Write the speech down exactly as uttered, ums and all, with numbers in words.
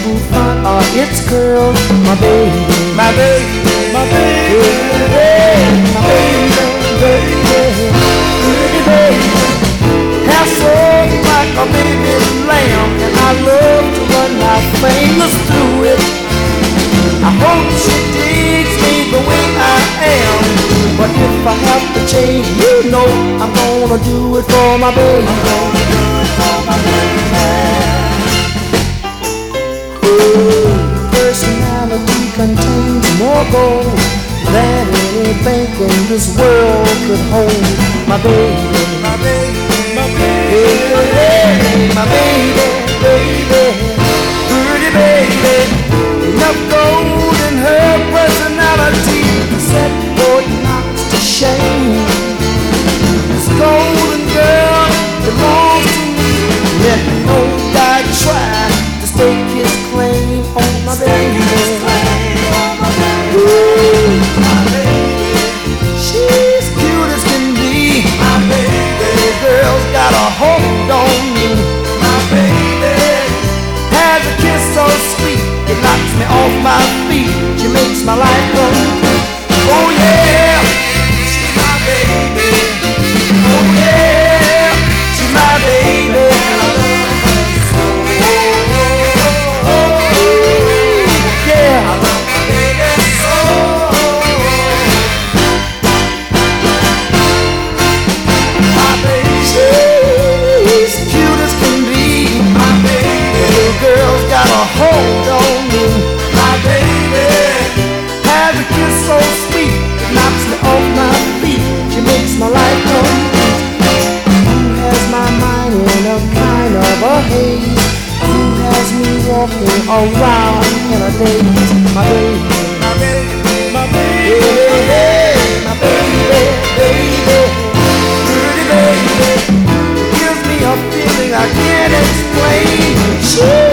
bouffant are its curls. My baby, my baby, my baby, baby, my baby, baby, pretty baby. Hair so like a baby lamb, and I love to run my fingers through it. I hope she digs me the way I am, but if I have to change, you know I'm gonna do it for my baby. I'm gonna do it for my baby. Ooh, personality contains more gold than any bank in this world could hold. My baby, my baby, my baby, baby, my baby, baby, pretty baby. Enough gold in her personality to set Fort Knox to shame. This golden girl belongs to me. Let no guy try to stake his claim on my baby. Ooh, my baby, she's cute as can be. My baby, the girl's got a hold on me. My baby has a kiss so sweet, it knocks me off my feet. She makes my life complete. Oh yeah, she's my baby. Oh yeah, she's my baby. Oh, yeah, I love my baby so. My baby, she's cute as can be. My baby, the girl's got a hold on me. My baby has a kiss so sweet, it knocks me off my feet. She makes my life complete. Who has my mind in a kind of a haze? Who has me walking around in a daze? My baby, my baby, my baby, yeah, my baby, baby, pretty baby, gives me a feeling I can't explain. She